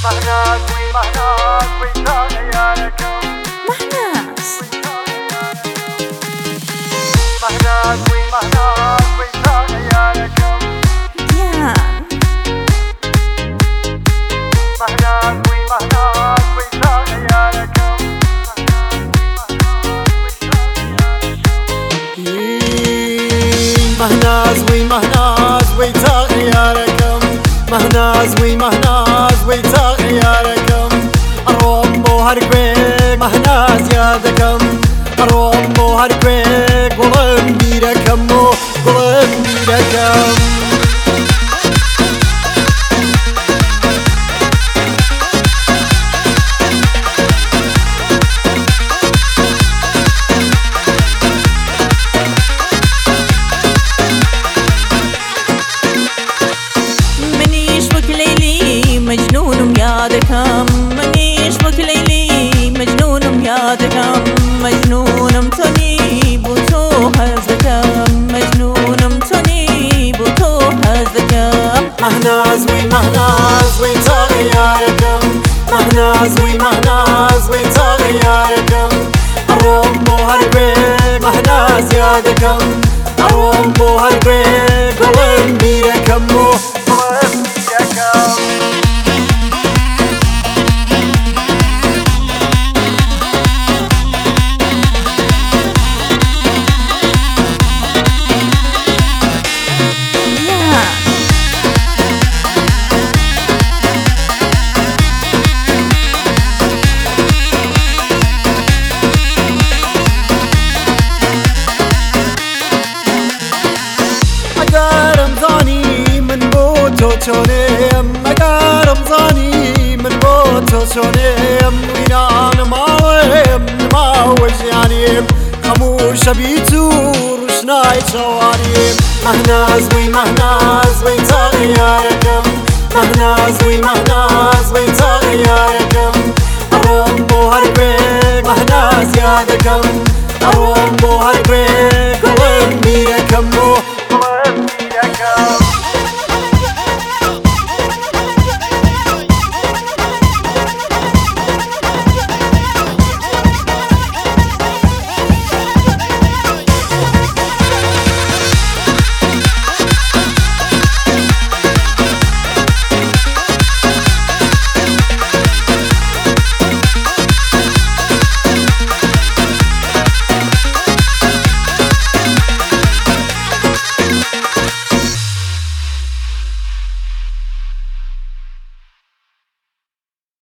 مهناز وي مهناز ويتاغ عيالكم مهناز مهناز وي مهناز ويتاغ عيالكم ديان مهناز وي مهناز ويتاغ عيالكم مهناز وي مهناز ويتاغ عيالكم مهناز وي مهناز ويتاغ عيالكم أروم بو هرقويق مهناز يادكم أروم بو هرقويق قلم بيركم قلم بيركم مجنون بيادكم منيش بك ليلي مجنون بيادكم مجنون متني بوتو هزكم مجنون متني بوتو هزكم مهناز وي مهناز ويتاغ عيالكم مهناز وي مهناز ويتاغ عيالكم أروم بو هرقويق مهناز يادكم أروم بو هرقويق قلم بيركم قلم بيركم چونم مگرم زانی من با تو چونم وینان ماویم نماوجیانیم خموش بی تو روشنای جوانیم مهناز وی مهناز وی تاغیارکم مهناز وی مهناز وی تاغیارکم أروم بو هرقويق مهناز يادكم أروم بو هرقويق قلم بيركم